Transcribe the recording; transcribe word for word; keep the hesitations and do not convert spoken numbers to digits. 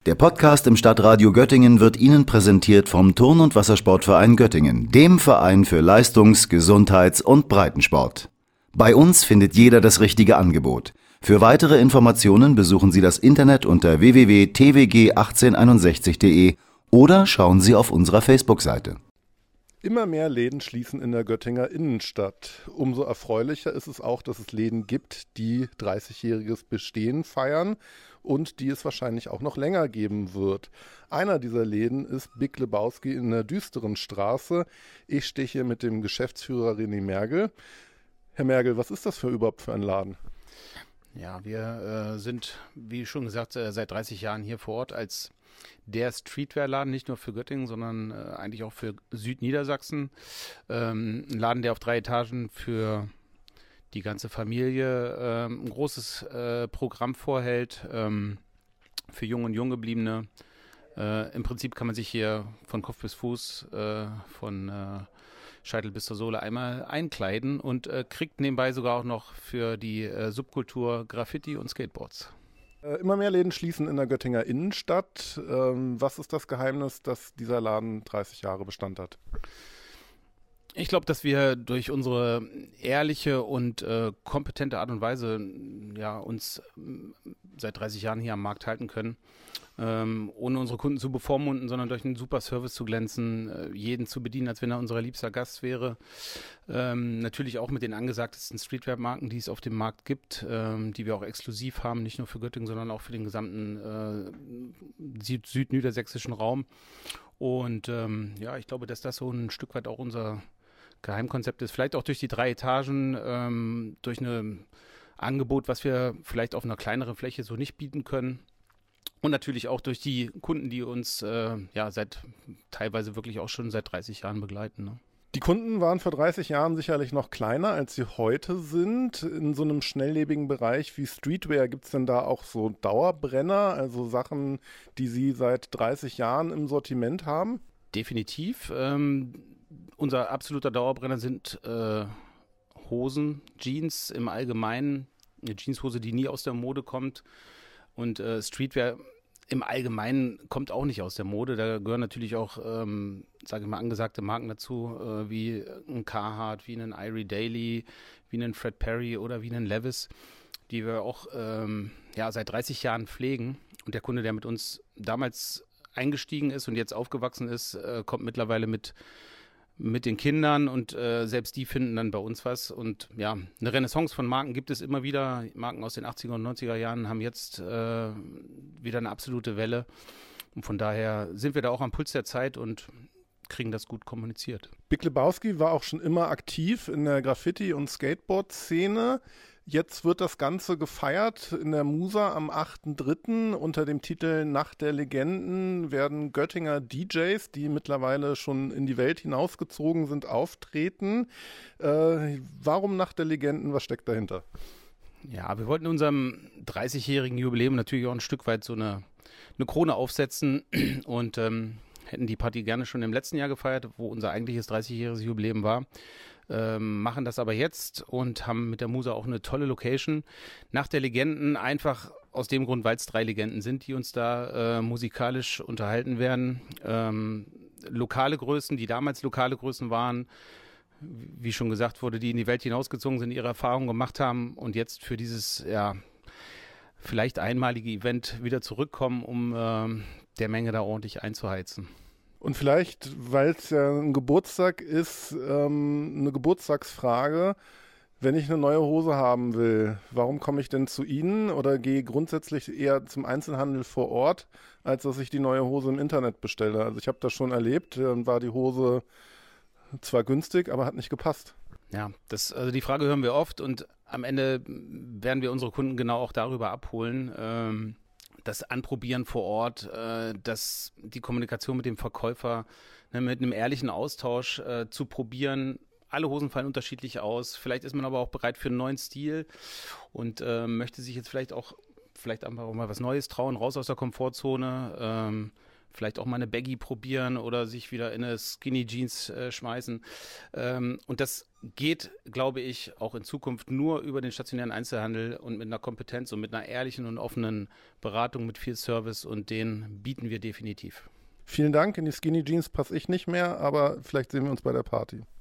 Der Podcast im Stadtradio Göttingen wird Ihnen präsentiert vom Turn- und Wassersportverein Göttingen, dem Verein für Leistungs-, Gesundheits- und Breitensport. Bei uns findet jeder das richtige Angebot. Für weitere Informationen besuchen Sie das Internet unter w w w punkt t w g achtzehn einundsechzig punkt d e oder schauen Sie auf unserer Facebook-Seite. Immer mehr Läden schließen in der Göttinger Innenstadt. Umso erfreulicher ist es auch, dass es Läden gibt, die dreißigjähriges Bestehen feiern und die es wahrscheinlich auch noch länger geben wird. Einer dieser Läden ist Big Lebowski in der düsteren Straße. Ich stehe hier mit dem Geschäftsführer René Mergel. Herr Mergel, was ist das für überhaupt für ein Laden? Ja, wir äh, sind, wie schon gesagt, äh, seit dreißig Jahren hier vor Ort als der Streetwear-Laden, nicht nur für Göttingen, sondern äh, eigentlich auch für Südniedersachsen. Ähm, ein Laden, der auf drei Etagen für die ganze Familie ähm, ein großes äh, Programm vorhält, ähm, für Jung und Junggebliebene. Äh, Im Prinzip kann man sich hier von Kopf bis Fuß, äh, von äh, Scheitel bis zur Sohle einmal einkleiden und äh, kriegt nebenbei sogar auch noch für die äh, Subkultur Graffiti und Skateboards. Immer mehr Läden schließen in der Göttinger Innenstadt. Ähm, was ist das Geheimnis, dass dieser Laden dreißig Jahre Bestand hat? Ich glaube, dass wir durch unsere ehrliche und äh, kompetente Art und Weise ja, uns äh, seit dreißig Jahren hier am Markt halten können, ähm, ohne unsere Kunden zu bevormunden, sondern durch einen super Service zu glänzen, äh, jeden zu bedienen, als wenn er unser liebster Gast wäre. Ähm, natürlich auch mit den angesagtesten Streetwear-Marken, die es auf dem Markt gibt, ähm, die wir auch exklusiv haben, nicht nur für Göttingen, sondern auch für den gesamten äh, süd- südniedersächsischen Raum. Und ähm, ja, ich glaube, dass das so ein Stück weit auch unser Geheimkonzept ist. Vielleicht auch durch die drei Etagen, ähm, durch ein Angebot, was wir vielleicht auf einer kleineren Fläche so nicht bieten können. Und natürlich auch durch die Kunden, die uns äh, ja seit teilweise wirklich auch schon seit dreißig Jahren begleiten. Ne? Die Kunden waren vor dreißig Jahren sicherlich noch kleiner, als sie heute sind. In so einem schnelllebigen Bereich wie Streetwear gibt es denn da auch so Dauerbrenner, also Sachen, die Sie seit dreißig Jahren im Sortiment haben? Definitiv. Ähm, unser absoluter Dauerbrenner sind äh, Hosen, Jeans im Allgemeinen. Eine Jeanshose, die nie aus der Mode kommt. Und äh, Streetwear im Allgemeinen kommt auch nicht aus der Mode. Da gehören natürlich auch, ähm, sage ich mal, angesagte Marken dazu, äh, wie ein Carhartt, wie ein Irie Daily, wie ein Fred Perry oder wie ein Levi's, die wir auch ähm, ja, seit dreißig Jahren pflegen. Und der Kunde, der mit uns damals eingestiegen ist und jetzt aufgewachsen ist, äh, kommt mittlerweile mit mit den Kindern und äh, selbst die finden dann bei uns was. Und ja, eine Renaissance von Marken gibt es immer wieder. Marken aus den achtziger und neunziger Jahren haben jetzt äh, wieder eine absolute Welle. Und von daher sind wir da auch am Puls der Zeit und kriegen das gut kommuniziert. Big Lebowski war auch schon immer aktiv in der Graffiti- und Skateboard-Szene. Jetzt wird das Ganze gefeiert in der Musa am achten dritten unter dem Titel Nacht der Legenden werden Göttinger D Js, die mittlerweile schon in die Welt hinausgezogen sind, auftreten. Äh, warum Nacht der Legenden? Was steckt dahinter? Ja, wir wollten unserem dreißigjährigen Jubiläum natürlich auch ein Stück weit so eine, eine Krone aufsetzen und ähm, hätten die Party gerne schon im letzten Jahr gefeiert, wo unser eigentliches dreißigjähriges Jubiläum war. Ähm, machen das aber jetzt und haben mit der Musa auch eine tolle Location. Nach der Legenden einfach aus dem Grund, weil es drei Legenden sind, die uns da äh, musikalisch unterhalten werden. Ähm, lokale Größen, die damals lokale Größen waren, wie schon gesagt wurde, die in die Welt hinausgezogen sind, ihre Erfahrungen gemacht haben und jetzt für dieses ja vielleicht einmalige Event wieder zurückkommen, um äh, der Menge da ordentlich einzuheizen. Und vielleicht, weil es ja ein Geburtstag ist, ähm, eine Geburtstagsfrage. Wenn ich eine neue Hose haben will, warum komme ich denn zu Ihnen oder gehe grundsätzlich eher zum Einzelhandel vor Ort, als dass ich die neue Hose im Internet bestelle? Also ich habe das schon erlebt, dann war die Hose zwar günstig, aber hat nicht gepasst. Ja, das, also die Frage hören wir oft und am Ende werden wir unsere Kunden genau auch darüber abholen. Ähm, das Anprobieren vor Ort, äh, das, die Kommunikation mit dem Verkäufer, ne, mit einem ehrlichen Austausch äh, zu probieren. Alle Hosen fallen unterschiedlich aus. Vielleicht ist man aber auch bereit für einen neuen Stil und äh, möchte sich jetzt vielleicht auch vielleicht einfach auch mal was Neues trauen, raus aus der Komfortzone. Ähm, vielleicht auch mal eine Baggy probieren oder sich wieder in eine Skinny Jeans äh, schmeißen. Ähm, und das geht, glaube ich, auch in Zukunft nur über den stationären Einzelhandel und mit einer Kompetenz und mit einer ehrlichen und offenen Beratung mit viel Service, und den bieten wir definitiv. Vielen Dank, in die Skinny Jeans passe ich nicht mehr, aber vielleicht sehen wir uns bei der Party.